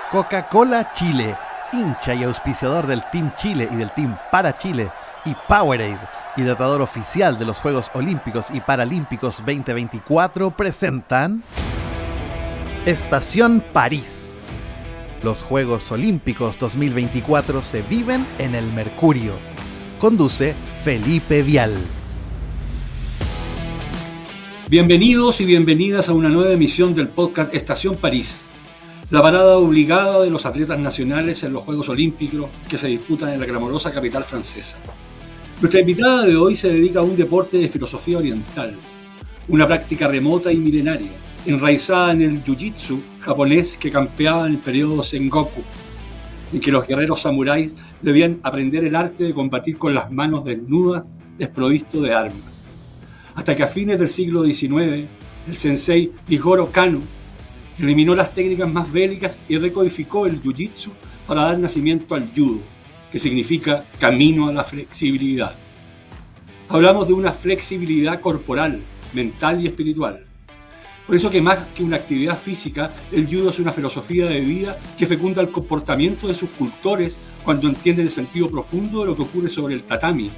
Coca-Cola Chile, hincha y auspiciador del Team Chile y del Team Para Chile, y Powerade, hidratador oficial de los Juegos Olímpicos y Paralímpicos 2024, presentan Estación París. Los Juegos Olímpicos 2024 se viven en el Mercurio. Conduce Felipe Vial. Bienvenidos y bienvenidas a una nueva emisión del podcast Estación París, la parada obligada de los atletas nacionales en los Juegos Olímpicos que se disputan en la glamorosa capital francesa. Nuestra invitada de hoy se dedica a un deporte de filosofía oriental, una práctica remota y milenaria, enraizada en el jiu-jitsu japonés que campeaba en el periodo Sengoku, en que los guerreros samuráis debían aprender el arte de combatir con las manos desnudas, desprovisto de armas. Hasta que a fines del siglo XIX, el sensei Jigoro Kano eliminó las técnicas más bélicas y recodificó el jiu-jitsu para dar nacimiento al judo, que significa camino a la flexibilidad. Hablamos de una flexibilidad corporal, mental y espiritual. Por eso que más que una actividad física, el judo es una filosofía de vida que fecunda el comportamiento de sus cultores cuando entienden el sentido profundo de lo que ocurre sobre el tatami,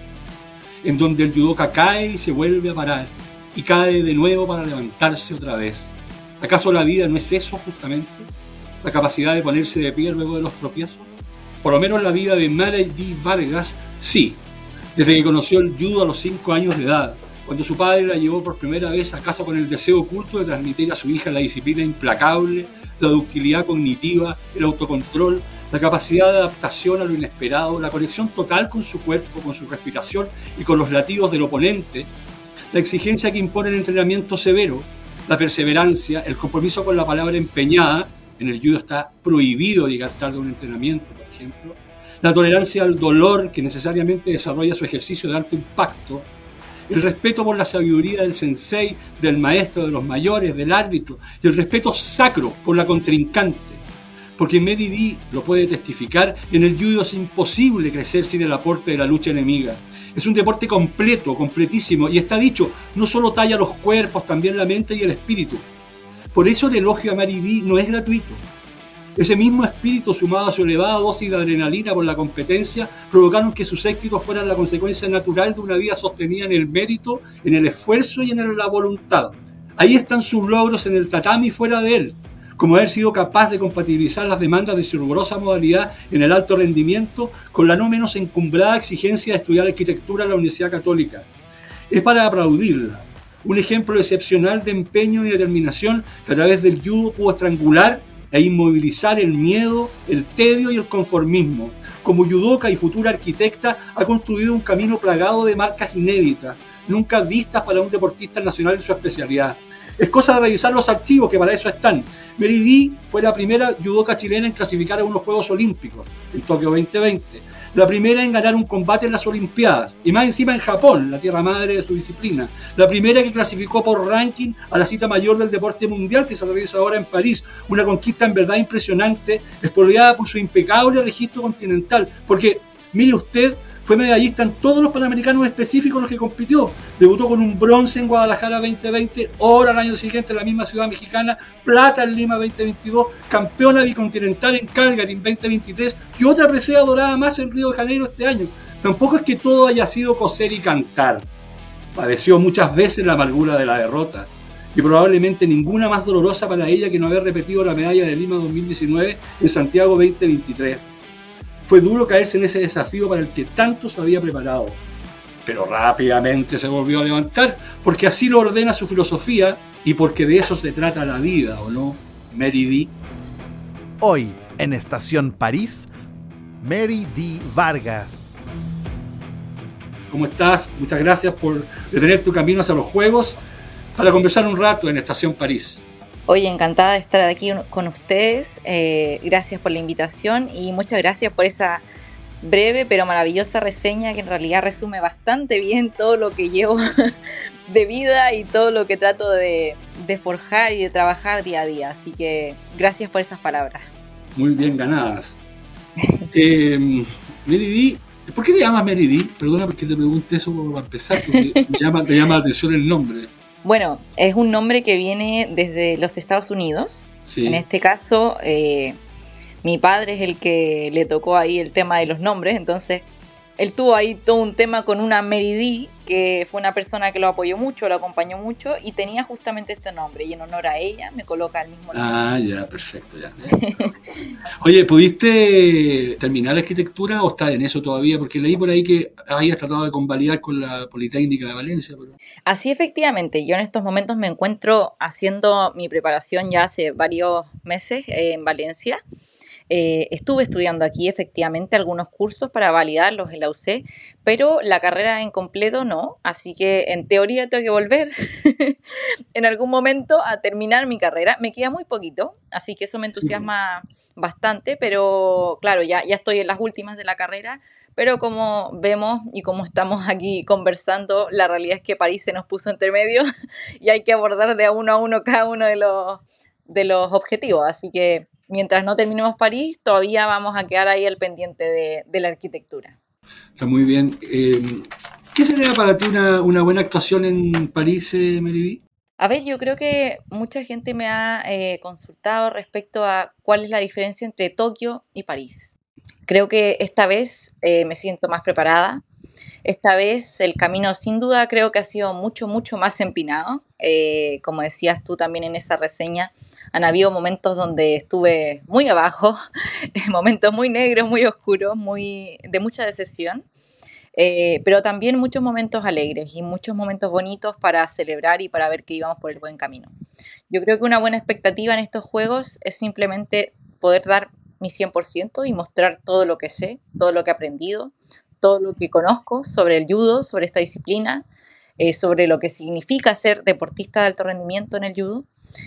en donde el judoka cae y se vuelve a parar, y cae de nuevo para levantarse otra vez. ¿Acaso la vida no es eso justamente? ¿La capacidad de ponerse de pie luego de los tropiezos? Por lo menos la vida de Mary D. Vargas, sí. Desde que conoció el judo a los 5 años de edad, cuando su padre la llevó por primera vez a casa con el deseo oculto de transmitir a su hija la disciplina implacable, la ductilidad cognitiva, el autocontrol, la capacidad de adaptación a lo inesperado, la conexión total con su cuerpo, con su respiración y con los latidos del oponente, la exigencia que impone el entrenamiento severo, la perseverancia, el compromiso con la palabra empeñada. En el judo está prohibido llegar tarde a un entrenamiento, por ejemplo, la tolerancia al dolor que necesariamente desarrolla su ejercicio de alto impacto, el respeto por la sabiduría del sensei, del maestro, de los mayores, del árbitro, y el respeto sacro por la contrincante. Porque Mary D. lo puede testificar, en el judo es imposible crecer sin el aporte de la lucha enemiga. Es un deporte completo, completísimo, y está dicho, no solo talla los cuerpos, también la mente y el espíritu. Por eso el elogio a Mary D. no es gratuito. Ese mismo espíritu, sumado a su elevada dosis de adrenalina por la competencia, provocaron que sus éxitos fueran la consecuencia natural de una vida sostenida en el mérito, en el esfuerzo y en la voluntad. Ahí están sus logros en el tatami y fuera de él, como haber sido capaz de compatibilizar las demandas de su rigurosa modalidad en el alto rendimiento con la no menos encumbrada exigencia de estudiar arquitectura en la Universidad Católica. Es para aplaudirla. Un ejemplo excepcional de empeño y determinación que a través del judo pudo estrangular e inmovilizar el miedo, el tedio y el conformismo. Como judoka y futura arquitecta, ha construido un camino plagado de marcas inéditas, nunca vistas para un deportista nacional en su especialidad. Es cosa de revisar los archivos, que para eso están. Mary D. fue la primera judoka chilena en clasificar a unos Juegos Olímpicos, en Tokio 2020. La primera en ganar un combate en las Olimpiadas, y más encima en Japón, la tierra madre de su disciplina. La primera que clasificó por ranking a la cita mayor del deporte mundial, que se realiza ahora en París. Una conquista en verdad impresionante, espoliada por su impecable registro continental. Porque, mire usted, fue medallista en todos los panamericanos específicos en los que compitió. Debutó con un bronce en Guadalajara 2020, oro al año siguiente en la misma ciudad mexicana, plata en Lima 2022, campeona bicontinental en Calgary en 2023 y otra presea dorada más en Río de Janeiro este año. Tampoco es que todo haya sido coser y cantar. Padeció muchas veces la amargura de la derrota, y probablemente ninguna más dolorosa para ella que no haber repetido la medalla de Lima 2019 en Santiago 2023. Fue duro caerse en ese desafío para el que tanto se había preparado, pero rápidamente se volvió a levantar, porque así lo ordena su filosofía y porque de eso se trata la vida, ¿o no, Mary D? Hoy, en Estación París, Mary D. Vargas. ¿Cómo estás? Muchas gracias por detener tu camino hacia los Juegos para conversar un rato en Estación París. Oye, encantada de estar aquí con ustedes. Gracias por la invitación y muchas gracias por esa breve pero maravillosa reseña que en realidad resume bastante bien todo lo que llevo de vida y todo lo que trato de forjar y de trabajar día a día. Así que gracias por esas palabras. Muy bien ganadas. Mary D., ¿por qué te llamas Mary D? Perdona porque te pregunté eso para empezar, porque me llama la atención el nombre. Bueno, es un nombre que viene desde los Estados Unidos. Sí. En este caso, mi padre es el que le tocó ahí el tema de los nombres, entonces él tuvo ahí todo un tema con una Meridi, que fue una persona que lo apoyó mucho, lo acompañó mucho, y tenía justamente este nombre, y en honor a ella me coloca el mismo nombre. Ah, ya, perfecto, ya. Oye, ¿pudiste terminar la arquitectura o estás en eso todavía? Porque leí por ahí que habías tratado de convalidar con la Politécnica de Valencia. Pero... Así efectivamente, yo en estos momentos me encuentro haciendo mi preparación ya hace varios meses en Valencia. Estuve estudiando aquí efectivamente algunos cursos para validarlos en la UC, pero la carrera en completo no, así que en teoría tengo que volver en algún momento a terminar mi carrera. Me queda muy poquito, así que eso me entusiasma bastante, pero claro, ya estoy en las últimas de la carrera, pero como vemos y como estamos aquí conversando, la realidad es que París se nos puso entre medio y hay que abordar de a uno cada uno de los objetivos, así que mientras no terminemos París, todavía vamos a quedar ahí al pendiente de la arquitectura. Está muy bien. ¿Qué sería para ti una buena actuación en París, Meridi? A ver, yo creo que mucha gente me ha consultado respecto a cuál es la diferencia entre Tokio y París. Creo que esta vez me siento más preparada. Esta vez el camino sin duda creo que ha sido mucho más empinado. Como decías tú también en esa reseña, han habido momentos donde estuve muy abajo, momentos muy negros, muy oscuros, de mucha decepción. Pero también muchos momentos alegres y muchos momentos bonitos para celebrar y para ver que íbamos por el buen camino. Yo creo que una buena expectativa en estos juegos es simplemente poder dar mi 100% y mostrar todo lo que sé, todo lo que he aprendido, todo lo que conozco sobre el judo, sobre esta disciplina, sobre lo que significa ser deportista de alto rendimiento en el judo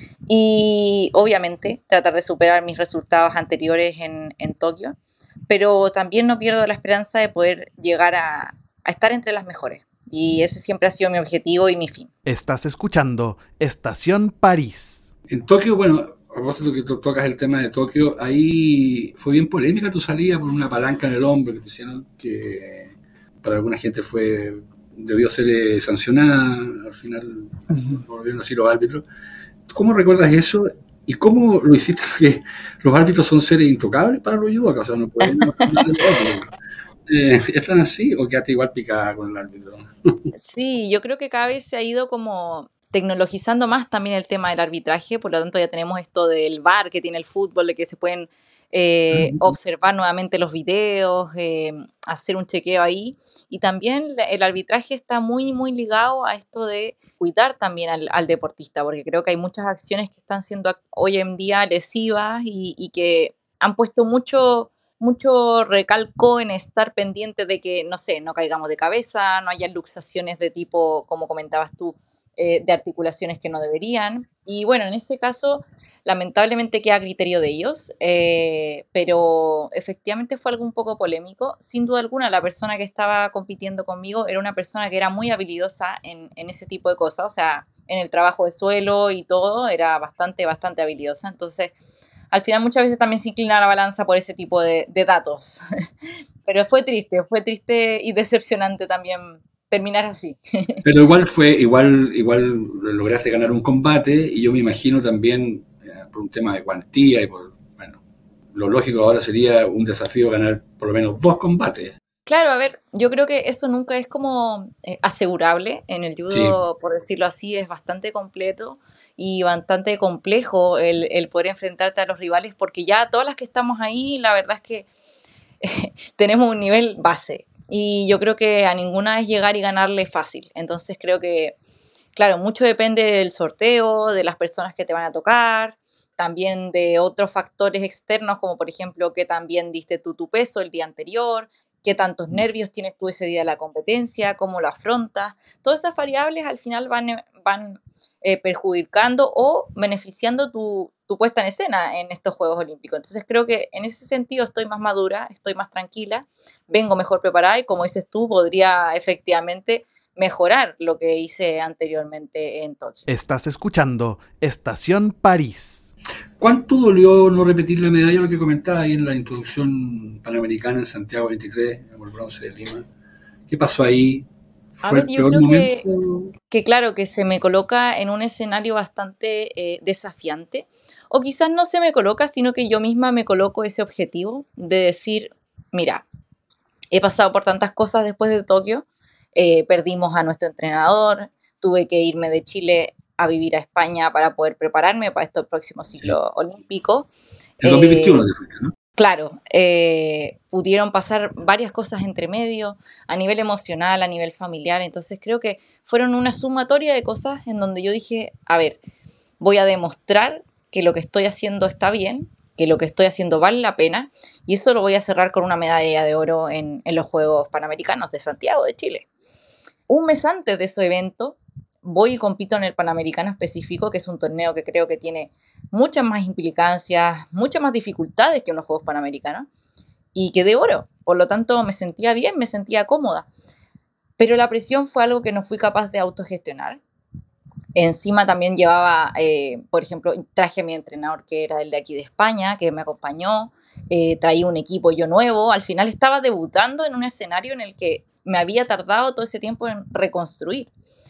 y obviamente tratar de superar mis resultados anteriores en Tokio, pero también no pierdo la esperanza de poder llegar a estar entre las mejores y ese siempre ha sido mi objetivo y mi fin. Estás escuchando Estación París. En Tokio, bueno, a propósito que tocas el tema de Tokio, ahí fue bien polémica tu salida por una palanca en el hombro que te hicieron, que para alguna gente debió ser sancionada, al final volvieron así los árbitros. ¿Cómo recuerdas eso? ¿Y cómo lo hiciste? Porque los árbitros son seres intocables para los judocas, o sea, no pueden... ¿Están así o quedaste igual picada con el árbitro? Sí, yo creo que cada vez se ha ido como tecnologizando más también el tema del arbitraje, por lo tanto ya tenemos esto del VAR que tiene el fútbol, de que se pueden observar nuevamente los videos, hacer un chequeo ahí, y también el arbitraje está muy ligado a esto de cuidar también al deportista, porque creo que hay muchas acciones que están siendo hoy en día lesivas y que han puesto mucho recalco en estar pendiente de que, no sé, no caigamos de cabeza, no haya luxaciones de tipo, como comentabas tú, de articulaciones que no deberían. Y bueno, en ese caso, lamentablemente queda a criterio de ellos, pero efectivamente fue algo un poco polémico. Sin duda alguna, la persona que estaba compitiendo conmigo era una persona que era muy habilidosa en ese tipo de cosas, o sea, en el trabajo de suelo y todo, era bastante habilidosa. Entonces, al final muchas veces también se inclina la balanza por ese tipo de datos. Pero fue triste y decepcionante también terminar así. Pero igual lograste ganar un combate y yo me imagino también por un tema de cuantía y bueno, lo lógico ahora sería un desafío ganar por lo menos 2 combates. Claro, a ver, yo creo que eso nunca es como asegurable. En el judo, sí, por decirlo así, es bastante completo y bastante complejo el poder enfrentarte a los rivales, porque ya todas las que estamos ahí, la verdad es que tenemos un nivel base. Y yo creo que a ninguna es llegar y ganarle fácil. Entonces creo que, claro, mucho depende del sorteo, de las personas que te van a tocar, también de otros factores externos, como por ejemplo que también diste tú tu peso el día anterior, qué tantos nervios tienes tú ese día de la competencia, cómo lo afrontas. Todas esas variables al final van perjudicando o beneficiando tu puesta en escena en estos Juegos Olímpicos. Entonces creo que en ese sentido estoy más madura, estoy más tranquila, vengo mejor preparada y como dices tú, podría efectivamente mejorar lo que hice anteriormente en Tokio. Estás escuchando Estación París. ¿Cuánto dolió no repetir la medalla, lo que comentaba ahí en la introducción panamericana en Santiago 23, en el bronce de Lima? ¿Qué pasó ahí? A ver, yo creo que claro, que se me coloca en un escenario bastante desafiante. o quizás no se me coloca, sino que yo misma me coloco ese objetivo de decir, mira, he pasado por tantas cosas después de Tokio, perdimos a nuestro entrenador, tuve que irme de Chile a vivir a España para poder prepararme para este próximo ciclo olímpico. El 2021 te fuiste, ¿no? Claro, pudieron pasar varias cosas entre medio, a nivel emocional, a nivel familiar, entonces creo que fueron una sumatoria de cosas en donde yo dije, a ver, voy a demostrar que lo que estoy haciendo está bien, que lo que estoy haciendo vale la pena, y eso lo voy a cerrar con una medalla de oro en los Juegos Panamericanos de Santiago de Chile. Un mes antes de ese evento, voy y compito en el Panamericano específico, que es un torneo que creo que tiene muchas más implicancias, muchas más dificultades que unos Juegos Panamericanos, y quedé oro. Por lo tanto, me sentía bien, me sentía cómoda. Pero la presión fue algo que no fui capaz de autogestionar. Encima también llevaba, por ejemplo, traje a mi entrenador, que era el de aquí de España, que me acompañó, traía un equipo yo nuevo. Al final estaba debutando en un escenario en el que me había tardado todo ese tiempo en reconstruir.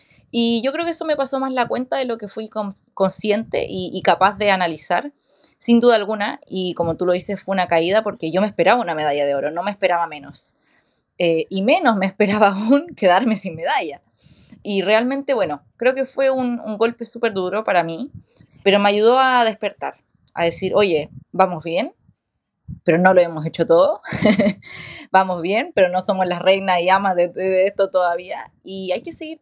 Y yo creo que eso me pasó más la cuenta de lo que fui consciente y capaz de analizar, sin duda alguna. Y como tú lo dices, fue una caída porque yo me esperaba una medalla de oro, no me esperaba menos. Y menos me esperaba aún quedarme sin medalla. Y realmente, bueno, creo que fue un golpe súper duro para mí, pero me ayudó a despertar, a decir, oye, vamos bien, pero no lo hemos hecho todo. Vamos bien, pero no somos las reinas y amas de esto todavía. Y hay que seguir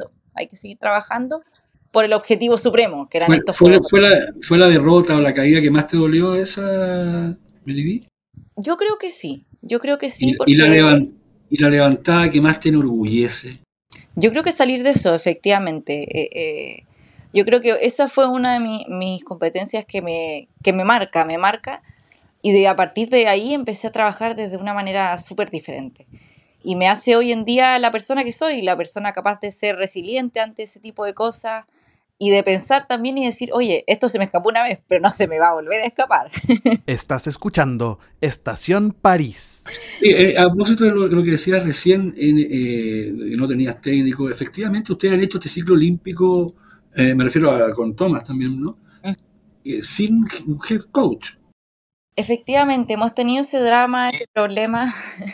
trabajando por el objetivo supremo, que eran estos juegos. ¿Fue la derrota o la caída que más te dolió esa, Melody? Yo creo que sí, porque... ¿Y la levantada que más te enorgullece? Yo creo que salir de eso, efectivamente. Yo creo que esa fue una de mis competencias que me marca, y a partir de ahí empecé a trabajar desde una manera súper diferente. Y me hace hoy en día la persona que soy, la persona capaz de ser resiliente ante ese tipo de cosas y de pensar también y decir, oye, esto se me escapó una vez, pero no se me va a volver a escapar. Estás escuchando Estación París. Sí, a propósito de lo que decías recién, no tenías técnico, efectivamente ustedes han hecho este ciclo olímpico, me refiero con Thomas también, ¿no? Sin un head coach. Efectivamente, hemos tenido ese drama, ese problema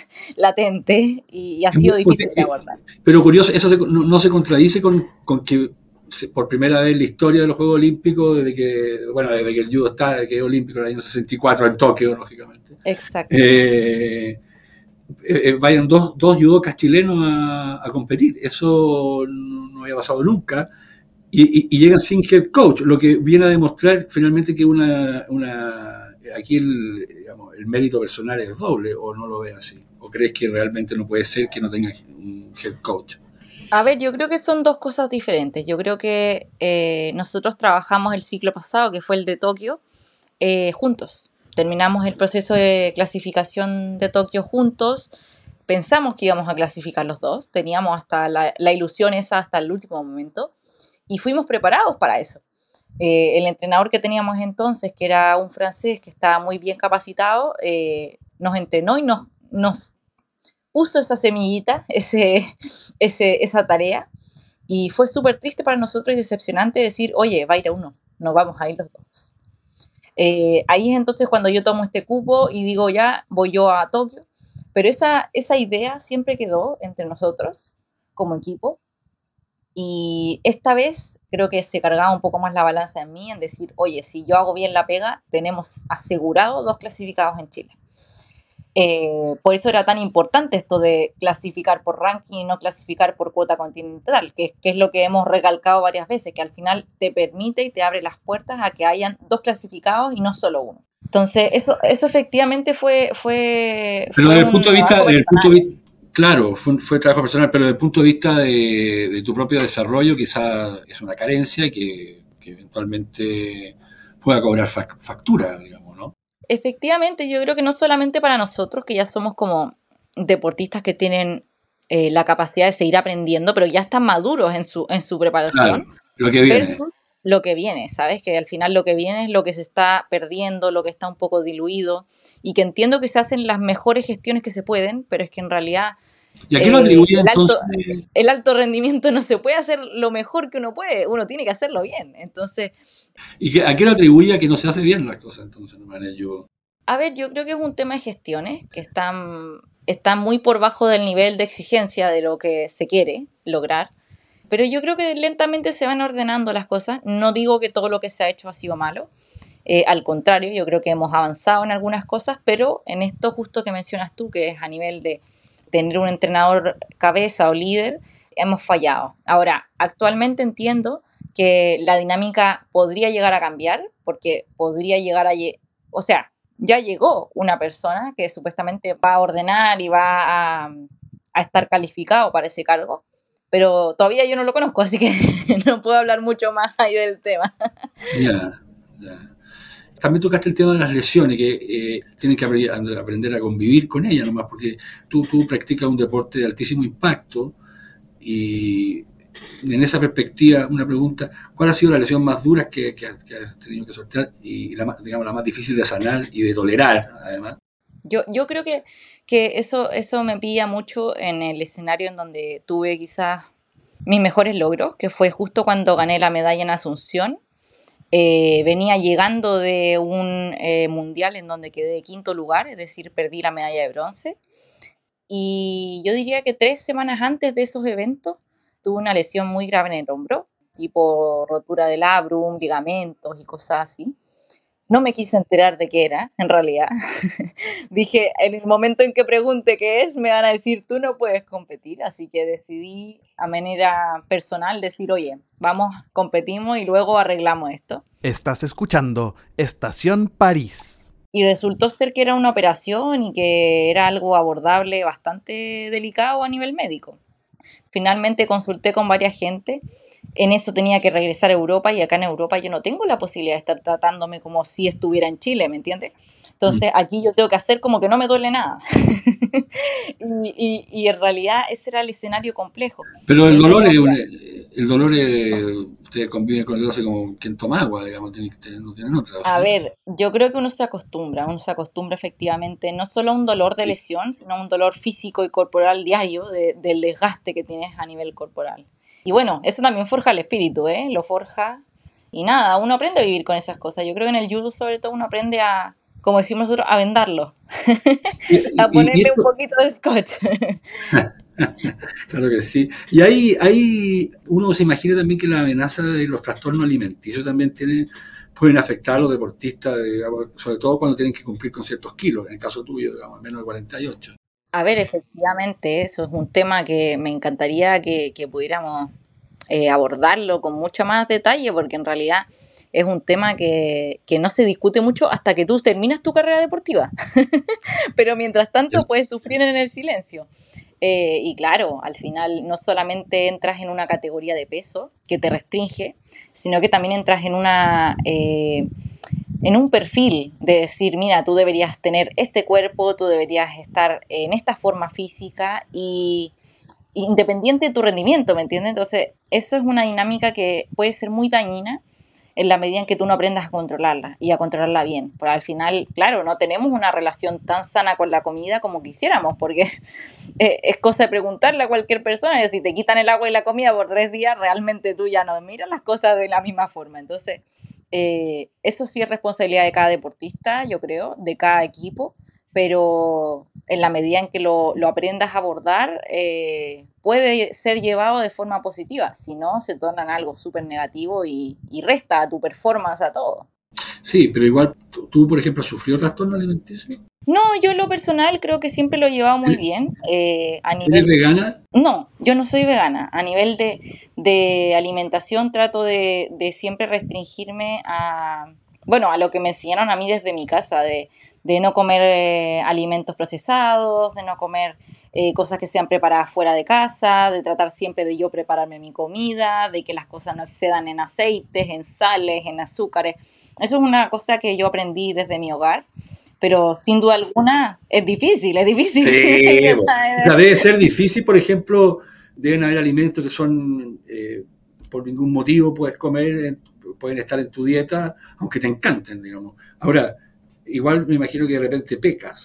latente y ha sido difícil de abordar. Pero curioso, eso no se contradice con que por primera vez en la historia de los Juegos Olímpicos, desde que el judo está, que es olímpico en el año 64 en Tokio, lógicamente. Exacto. Vayan dos judocas chilenos a competir. Eso no había pasado nunca. Y llegan sin head coach, lo que viene a demostrar finalmente que aquí el mérito personal es doble, o no lo ves así, o crees que realmente no puede ser que no tenga un head coach. A ver, yo creo que son dos cosas diferentes. Yo creo que nosotros trabajamos el ciclo pasado, que fue el de Tokio, juntos. Terminamos el proceso de clasificación de Tokio juntos. Pensamos que íbamos a clasificar los dos. Teníamos hasta la ilusión esa hasta el último momento. Y fuimos preparados para eso. El entrenador que teníamos entonces, que era un francés que estaba muy bien capacitado, nos entrenó y nos puso esa semillita, esa tarea, y fue súper triste para nosotros y decepcionante decir, oye, va a ir a uno, no vamos a ir los dos. Ahí es entonces cuando yo tomo este cupo y digo, ya, voy yo a Tokio, pero esa idea siempre quedó entre nosotros como equipo, y esta vez creo que se cargaba un poco más la balanza en mí en decir, oye, si yo hago bien la pega, tenemos asegurado 2 clasificados en Chile. Por eso era tan importante esto de clasificar por ranking y no clasificar por cuota continental, que es lo que hemos recalcado varias veces, que al final te permite y te abre las puertas a que hayan 2 clasificados y no solo uno. Entonces, eso efectivamente fue pero desde el punto de vista, claro, fue trabajo personal, pero desde el punto de vista de tu propio desarrollo, quizá es una carencia que eventualmente pueda cobrar factura, digamos, ¿no? Efectivamente, yo creo que no solamente para nosotros, que ya somos como deportistas que tienen la capacidad de seguir aprendiendo, pero ya están maduros en su preparación. Claro, lo que viene. Versus lo que viene, ¿sabes? Que al final lo que viene es lo que se está perdiendo, lo que está un poco diluido, y que entiendo que se hacen las mejores gestiones que se pueden, pero es que en realidad ¿Y a qué lo atribuye entonces? El alto rendimiento no se puede hacer lo mejor que uno puede, uno tiene que hacerlo bien. Entonces, ¿Y a qué lo atribuye a que no se hace bien las cosas entonces? No me yo... A ver, yo creo que es un tema de gestiones que están muy por bajo del nivel de exigencia de lo que se quiere lograr. Pero yo creo que lentamente se van ordenando las cosas. No digo que todo lo que se ha hecho ha sido malo. Al contrario, yo creo que hemos avanzado en algunas cosas, pero en esto justo que mencionas tú, que es a nivel de tener un entrenador cabeza o líder, hemos fallado. Ahora, actualmente entiendo que la dinámica podría llegar a cambiar, porque podría llegar o sea, ya llegó una persona que supuestamente va a ordenar y va a estar calificado para ese cargo, pero todavía yo no lo conozco, así que no puedo hablar mucho más ahí del tema. Ya. También tocaste el tema de las lesiones, que tienes que aprender a convivir con ellas nomás, porque tú practicas un deporte de altísimo impacto y en esa perspectiva, una pregunta, ¿cuál ha sido la lesión más dura que has tenido que sortear y la más difícil de sanar y de tolerar, además? Yo creo que eso me pilla mucho en el escenario en donde tuve quizás mis mejores logros, que fue justo cuando gané la medalla en Asunción. Venía llegando de un mundial en donde quedé de quinto lugar, es decir, perdí la medalla de bronce. Y yo diría que 3 semanas antes de esos eventos tuve una lesión muy grave en el hombro, tipo rotura del labrum, ligamentos y cosas así. No me quise enterar de qué era, en realidad. Dije, en el momento en que pregunte qué es, me van a decir, tú no puedes competir. Así que decidí a manera personal decir, oye, vamos, competimos y luego arreglamos esto. Estás escuchando Estación París. Y resultó ser que era una operación y que era algo abordable bastante delicado a nivel médico. Finalmente consulté con varias gente. En eso tenía que regresar a Europa y acá en Europa yo no tengo la posibilidad de estar tratándome como si estuviera en Chile, ¿me entiendes? Entonces aquí yo tengo que hacer como que no me duele nada. y en realidad ese era el escenario complejo. Pero el dolor ustedes conviven con el dolor así como quien toma agua, digamos, no tienen otra. A ver, yo creo que uno se acostumbra efectivamente no solo a un dolor de lesión, sino a un dolor físico y corporal diario del desgaste que tienes a nivel corporal. Y bueno, eso también forja el espíritu, lo forja. Y nada, uno aprende a vivir con esas cosas. Yo creo que en el judo sobre todo uno aprende a, como decimos nosotros, a vendarlo. A ponerle un poquito de scotch. Claro que sí. Y ahí uno se imagina también que la amenaza de los trastornos alimenticios también pueden afectar a los deportistas, digamos, sobre todo cuando tienen que cumplir con ciertos kilos, en el caso tuyo, digamos, menos de 48. A ver, efectivamente, eso es un tema que me encantaría que pudiéramos abordarlo con mucho más detalle, porque en realidad es un tema que no se discute mucho hasta que tú terminas tu carrera deportiva. Pero mientras tanto puedes sufrir en el silencio. Y claro, al final no solamente entras en una categoría de peso que te restringe, sino que también entras en un perfil de decir, mira, tú deberías tener este cuerpo, tú deberías estar en esta forma física y independiente de tu rendimiento, ¿me entiendes? Entonces, eso es una dinámica que puede ser muy dañina en la medida en que tú no aprendas a controlarla y a controlarla bien. Porque al final, claro, no tenemos una relación tan sana con la comida como quisiéramos, porque es cosa de preguntarle a cualquier persona, y si te quitan el agua y la comida por 3 días, realmente tú ya no miras las cosas de la misma forma. Entonces, eso sí es responsabilidad de cada deportista, yo creo, de cada equipo, pero en la medida en que lo aprendas a abordar, puede ser llevado de forma positiva. Si no, se torna en algo súper negativo y resta a tu performance, a todo. Sí, pero igual, ¿tú, por ejemplo, has sufrido trastorno alimenticio? No, yo en lo personal creo que siempre lo he llevado muy bien. ¿Eres vegana? No, yo no soy vegana. A nivel de alimentación trato de siempre restringirme a lo que me enseñaron a mí desde mi casa, de no comer alimentos procesados, de no comer cosas que sean preparadas fuera de casa, de tratar siempre de yo prepararme mi comida, de que las cosas no excedan en aceites, en sales, en azúcares. Eso es una cosa que yo aprendí desde mi hogar. Pero sin duda alguna es difícil. Sí, debe ser difícil, por ejemplo, deben haber alimentos que son, por ningún motivo puedes comer, pueden estar en tu dieta, aunque te encanten, digamos. Ahora, igual me imagino que de repente pecas.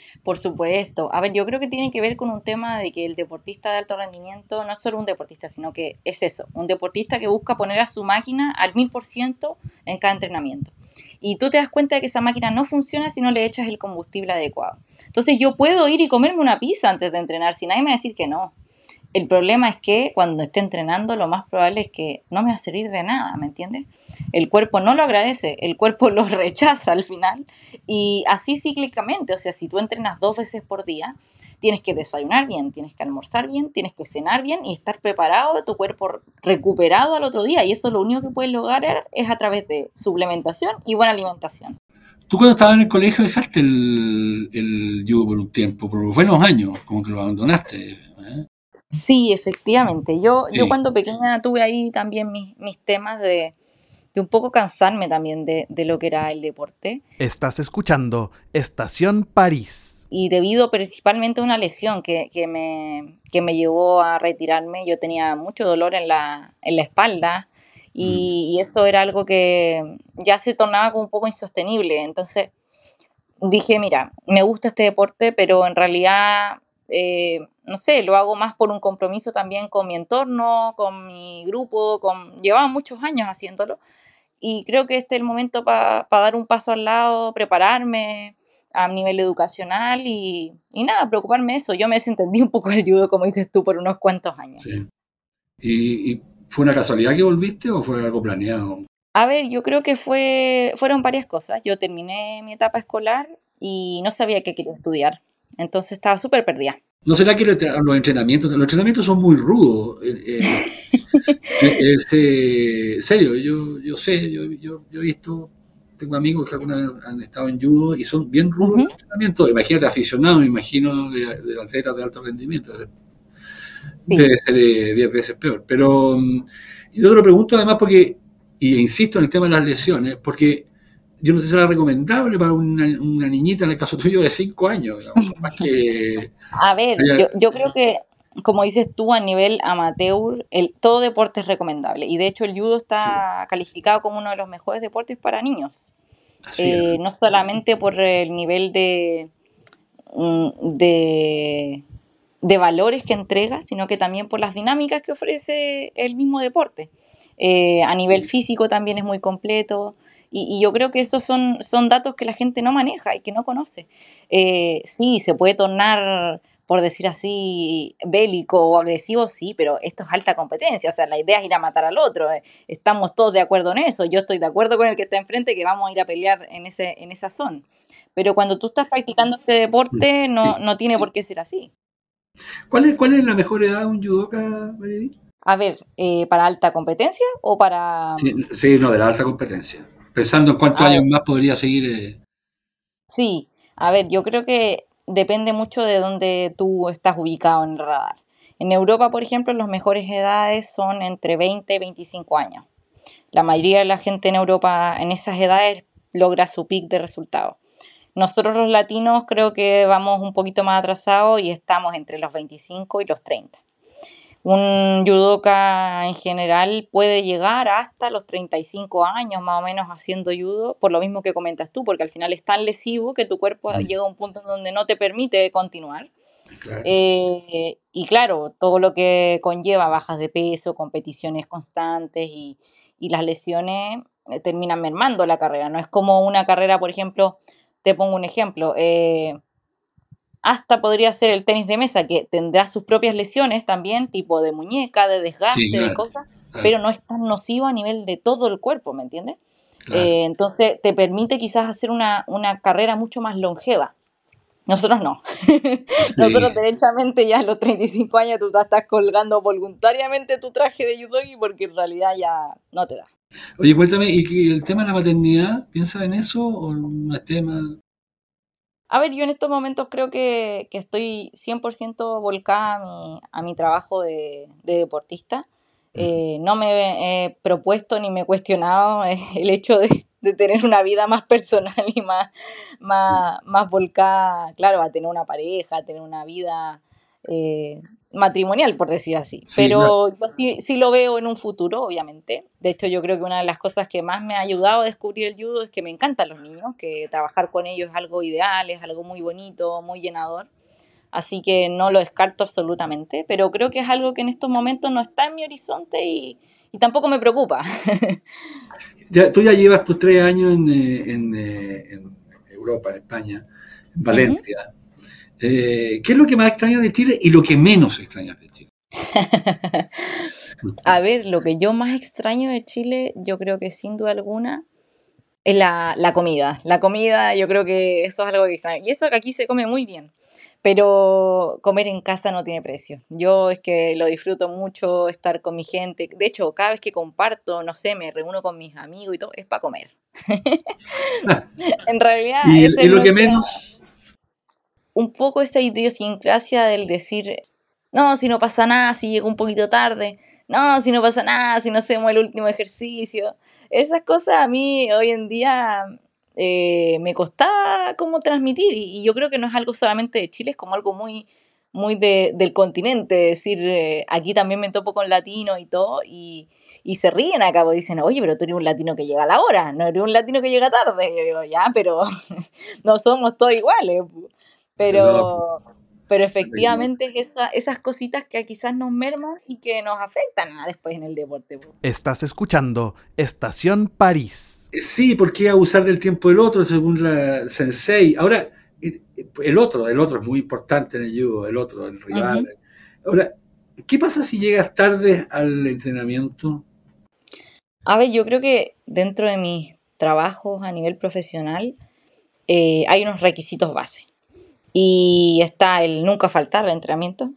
Por supuesto. A ver, yo creo que tiene que ver con un tema de que el deportista de alto rendimiento no es solo un deportista, sino que es eso, un deportista que busca poner a su máquina al 1000% en cada entrenamiento. Y tú te das cuenta de que esa máquina no funciona si no le echas el combustible adecuado. Entonces yo puedo ir y comerme una pizza antes de entrenar, si nadie me va a decir que no. El problema es que cuando esté entrenando lo más probable es que no me va a servir de nada, ¿me entiendes? El cuerpo no lo agradece, el cuerpo lo rechaza al final y así cíclicamente, o sea, si tú entrenas 2 veces por día, tienes que desayunar bien, tienes que almorzar bien, tienes que cenar bien y estar preparado, tu cuerpo recuperado al otro día y eso lo único que puedes lograr es a través de suplementación y buena alimentación. Tú cuando estabas en el colegio dejaste el judo por un tiempo, por buenos años, como que lo abandonaste. Sí, efectivamente. Yo Sí. cuando pequeña tuve ahí también mis temas de un poco cansarme también de lo que era el deporte. Estás escuchando Estación París. Y debido principalmente a una lesión que me llevó a retirarme, yo tenía mucho dolor en la espalda y eso era algo que ya se tornaba como un poco insostenible. Entonces dije, mira, me gusta este deporte, pero en realidad, no sé, lo hago más por un compromiso también con mi entorno, con mi grupo, llevaba muchos años haciéndolo y creo que este es el momento para dar un paso al lado, prepararme a nivel educacional y nada, preocuparme de eso. Yo me desentendí un poco del judo, como dices tú, por unos cuantos años. Sí. ¿Y fue una casualidad que volviste o fue algo planeado? A ver, yo creo que fueron varias cosas. Yo terminé mi etapa escolar y no sabía qué quería estudiar. Entonces estaba súper perdida. ¿No será que los entrenamientos son muy rudos? Serio, yo sé, yo he visto, tengo amigos que alguna vez han estado en judo y son bien rudos los entrenamientos. Imagínate, aficionados, me imagino, de atletas de alto rendimiento. Debe ser 10 veces peor. Pero yo te lo pregunto además porque, y insisto en el tema de las lesiones, porque yo no sé si será recomendable para una niñita, en el caso tuyo, de 5 años, digamos, más que... A ver, yo creo que, como dices tú, a nivel amateur, todo deporte es recomendable. Y de hecho el judo está calificado como uno de los mejores deportes para niños. No solamente por el nivel de valores que entrega, sino que también por las dinámicas que ofrece el mismo deporte. A nivel físico también es muy completo. Y yo creo que esos son datos que la gente no maneja y que no conoce. Sí, se puede tornar, por decir así, bélico o agresivo, sí, pero esto es alta competencia. O sea, la idea es ir a matar al otro. Estamos todos de acuerdo en eso. Yo estoy de acuerdo con el que está enfrente que vamos a ir a pelear en esa zona. Pero cuando tú estás practicando este deporte, no tiene por qué ser así. ¿Cuál es la mejor edad de un judoka, Maridy? A ver, ¿para alta competencia o para...? Sí, no, de la alta competencia. Pensando en cuántos años más podría seguir. Sí, a ver, yo creo que depende mucho de dónde tú estás ubicado en el radar. En Europa, por ejemplo, las mejores edades son entre 20 y 25 años. La mayoría de la gente en Europa en esas edades logra su pic de resultados. Nosotros los latinos creo que vamos un poquito más atrasados y estamos entre los 25 y los 30. Un judoka en general puede llegar hasta los 35 años más o menos haciendo judo, por lo mismo que comentas tú, porque al final es tan lesivo que tu cuerpo llega a un punto en donde no te permite continuar. Claro. Y claro, todo lo que conlleva bajas de peso, competiciones constantes y las lesiones terminan mermando la carrera. No es como una carrera, por ejemplo, te pongo un ejemplo, hasta podría ser el tenis de mesa, que tendrá sus propias lesiones también, tipo de muñeca, de desgaste, sí, claro, de cosas, claro, pero no es tan nocivo a nivel de todo el cuerpo, ¿me entiendes? Claro. Entonces te permite quizás hacer una carrera mucho más longeva. Nosotros no. Sí. Nosotros derechamente ya a los 35 años tú estás colgando voluntariamente tu traje de judogi porque en realidad ya no te da. Oye, cuéntame, ¿y el tema de la maternidad, piensas en eso o no es tema? A ver, yo en estos momentos creo que estoy 100% volcada a mi trabajo de deportista. No me he propuesto ni me he cuestionado el hecho de tener una vida más personal y más volcada, claro, a tener una pareja, a tener una vida matrimonial, por decir así. Sí, Pero yo sí lo veo en un futuro, obviamente. De hecho, yo creo que una de las cosas que más me ha ayudado a descubrir el judo es que me encantan los niños, que trabajar con ellos es algo ideal, es algo muy bonito, muy llenador. Así que no lo descarto absolutamente, pero creo que es algo que en estos momentos no está en mi horizonte y tampoco me preocupa. Tú ya llevas tus 3 años en Europa, en España, en Ujú. Valencia. ¿Qué es lo que más extrañas de Chile y lo que menos extrañas de Chile? A ver, lo que yo más extraño de Chile, yo creo que sin duda alguna, es la comida. La comida, yo creo que eso es algo que extraño. Y eso que aquí se come muy bien. Pero comer en casa no tiene precio. Yo es que lo disfruto mucho, estar con mi gente. De hecho, cada vez que comparto, no sé, me reúno con mis amigos y todo, es para comer. En realidad, esa ¿Y es lo que nuestra, menos? un poco esa idiosincrasia del decir, no, si no pasa nada, si llego un poquito tarde, no, si no pasa nada, si no hacemos el último ejercicio. Esas cosas a mí hoy en día me costaba como transmitir y yo creo que no es algo solamente de Chile, es como algo muy del continente, decir, aquí también me topo con latinos y todo, y se ríen acá, porque dicen, oye, pero tú eres un latino que llega a la hora, no eres un latino que llega tarde. Y yo digo, ya, pero no somos todos iguales. No, Pero, pero efectivamente es esas cositas que quizás nos merman y que nos afectan después en el deporte. Estás escuchando Estación París. sí, ¿por qué abusar del tiempo del otro según la sensei? Ahora, el otro es muy importante en el judo, el rival. Ujú. Ahora, ¿qué pasa si llegas tarde al entrenamiento? A ver, yo creo que dentro de mis trabajos a nivel profesional hay unos requisitos base. Y está el nunca faltar al entrenamiento,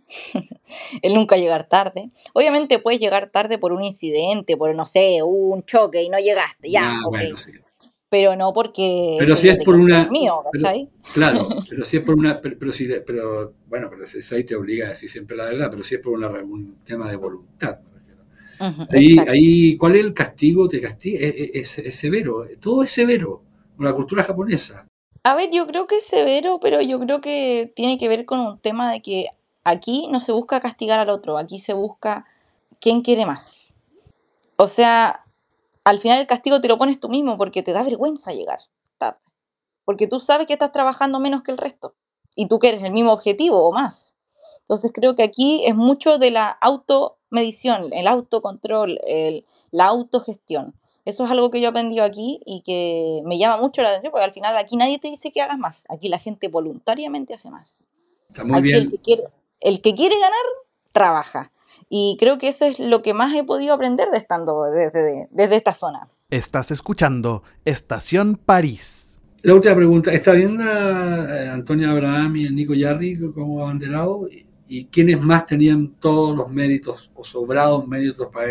el nunca llegar tarde. Obviamente puedes llegar tarde por un incidente, por, no sé, un choque y no llegaste, ya, Ah, ok. bueno, sí. Pero no porque Pero ese si día es te por quedaste una, dormido, pero, ¿cachai? claro, pero si es por una, pero bueno, pero si ahí te obliga a decir siempre la verdad, pero si es por un tema de voluntad, me refiero. Ujú, exacto. ¿Cuál es el castigo? Te castiga, es severo, todo es severo, con la cultura japonesa. A ver, yo creo que es severo, pero yo creo que tiene que ver con un tema de que aquí no se busca castigar al otro, aquí se busca quién quiere más. O sea, al final el castigo te lo pones tú mismo porque te da vergüenza llegar tarde. Porque tú sabes que estás trabajando menos que el resto y tú quieres el mismo objetivo o más. Entonces creo que aquí es mucho de la automedición, el autocontrol, la autogestión. Eso es algo que yo he aprendido aquí y que me llama mucho la atención porque al final aquí nadie te dice que hagas más. Aquí la gente voluntariamente hace más. Está muy Aquí bien. el que quiere ganar, trabaja. Y creo que eso es lo que más he podido aprender de estando desde esta zona. Estás escuchando Estación París. La última pregunta, ¿está bien Antonia Abraham y el Nico Yarri como abanderado? ¿Y quiénes más tenían todos los méritos o sobrados méritos para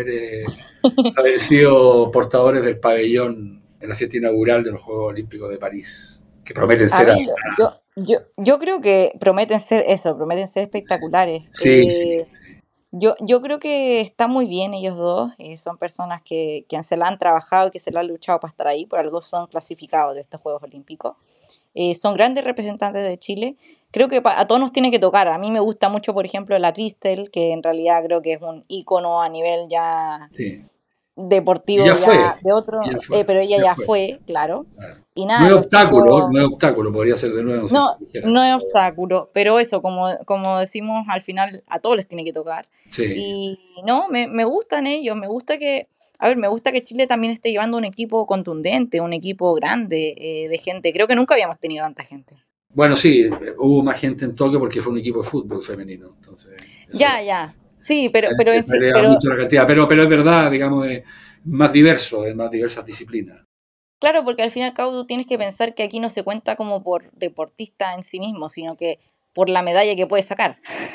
haber sido portadores del pabellón en la fiesta inaugural de los Juegos Olímpicos de París? Que prometen A ser... ver, yo creo que prometen ser espectaculares. Sí, sí, Yo creo que está muy bien ellos dos, son personas que se la han trabajado y que se la han luchado para estar ahí, por algo son clasificados de estos Juegos Olímpicos. Son grandes representantes de Chile. Creo que a todos nos tiene que tocar. A mí me gusta mucho, por ejemplo, la Crystal, que en realidad creo que es un ícono a nivel ya sí. Y deportivo ya fue, ya de otro, pero ella ya ya fue. fue, claro. Claro. Y nada, los chicos, No es obstáculo, podría ser de nuevo si no, dijera. no es obstáculo, pero eso, como decimos, al final a todos les tiene que tocar. Sí. Y no, me gustan ellos, me gusta a ver, me gusta que Chile también esté llevando un equipo contundente, un equipo grande de gente. Creo que nunca habíamos tenido tanta gente. Bueno, sí, hubo más gente en Tokio porque fue un equipo de fútbol femenino, entonces eso Ya. Sí, pero en sí, varía mucho la cantidad, pero es verdad, digamos, es más diverso, es más diversas disciplinas. claro, porque al fin y al cabo tú tienes que pensar que aquí no se cuenta como por deportista en sí mismo, sino que por la medalla que puedes sacar.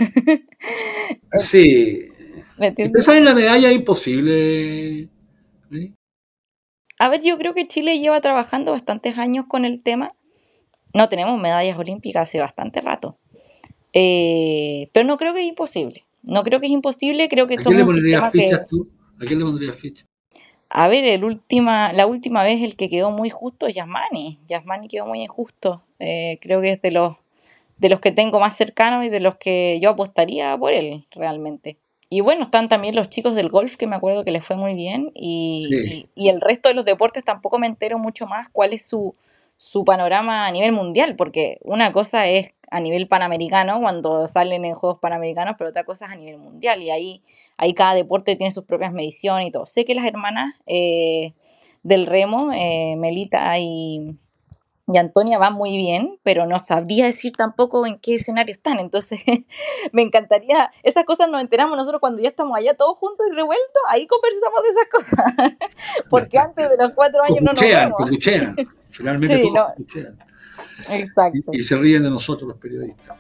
Sí, ¿Me y entiendes? pensar en la medalla es imposible. ¿Sí? A ver, yo creo que Chile lleva trabajando bastantes años con el tema. No tenemos medallas olímpicas hace bastante rato. Pero no creo que es imposible. No creo que es imposible, creo que ¿A quién somos le un pondrías sistema que, fichas tú? ¿A quién le pondrías fichas? a ver, la última vez el que quedó muy justo es Yasmani. Yasmani quedó muy injusto. Creo que es los que tengo más cercanos y de los que yo apostaría por él realmente. Y bueno, están también los chicos del golf, que me acuerdo que les fue muy bien, y el resto de los deportes tampoco me entero mucho más cuál es su panorama a nivel mundial, porque una cosa es a nivel panamericano, cuando salen en Juegos Panamericanos, pero otra cosa es a nivel mundial, y ahí cada deporte tiene sus propias mediciones y todo. Sé que las hermanas del remo, Melita y Antonia, van muy bien, pero no sabría decir tampoco en qué escenario están. Entonces, me encantaría, esas cosas nos enteramos nosotros cuando ya estamos allá todos juntos y revueltos, ahí conversamos de esas cosas, porque antes de los 4 años no nos vemos. Copuchean, finalmente sí, todos copuchean. Exacto. Y se ríen de nosotros los periodistas.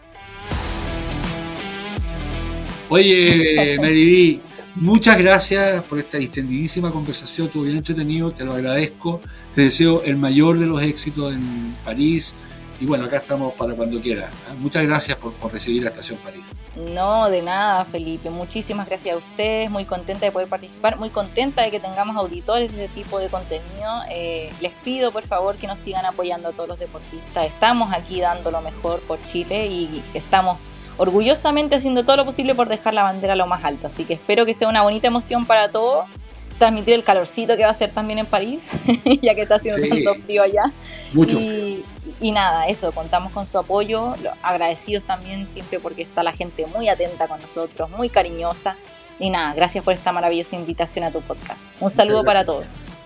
Oye, Mary, muchas gracias por esta distendidísima conversación, estuvo bien entretenido, te lo agradezco, te deseo el mayor de los éxitos en París y bueno, acá estamos para cuando quieras. Muchas gracias por recibir a Estación París. No, de nada, Felipe, muchísimas gracias a ustedes, muy contenta de poder participar, muy contenta de que tengamos auditores de este tipo de contenido. Les pido por favor que nos sigan apoyando a todos los deportistas, estamos aquí dando lo mejor por Chile y estamos orgullosamente haciendo todo lo posible por dejar la bandera lo más alto, así que espero que sea una bonita emoción para todos, transmitir el calorcito que va a ser también en París, ya que está haciendo tanto frío allá. Mucho. Y nada, eso, contamos con su apoyo, agradecidos también siempre porque está la gente muy atenta con nosotros, muy cariñosa, y nada, gracias por esta maravillosa invitación a tu podcast. Un saludo para todos.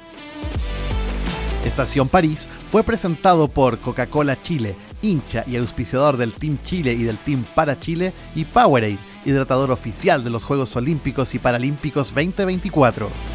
Estación París fue presentado por Coca-Cola Chile, hincha y auspiciador del Team Chile y del Team Para Chile, y Powerade, hidratador oficial de los Juegos Olímpicos y Paralímpicos 2024.